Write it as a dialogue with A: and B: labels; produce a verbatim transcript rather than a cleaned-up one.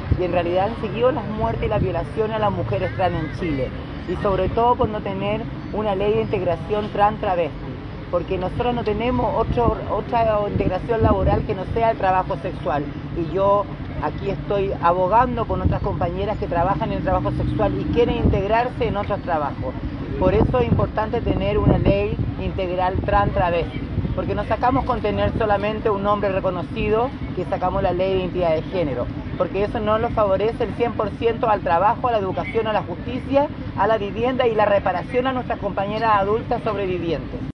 A: y en realidad han seguido las muertes y las violaciones a las mujeres trans en Chile, y sobre todo por no tener una ley de integración trans travesti, porque nosotros no tenemos otro, otra integración laboral que no sea el trabajo sexual, y yo aquí estoy abogando por nuestras compañeras que trabajan en el trabajo sexual y quieren integrarse en otros trabajos. Por eso es importante tener una ley integral trans travesti, porque no sacamos con tener solamente un nombre reconocido, que sacamos la ley de identidad de género, porque eso no lo favorece el cien por ciento al trabajo, a la educación, a la justicia, a la vivienda y la reparación a nuestras compañeras adultas sobrevivientes.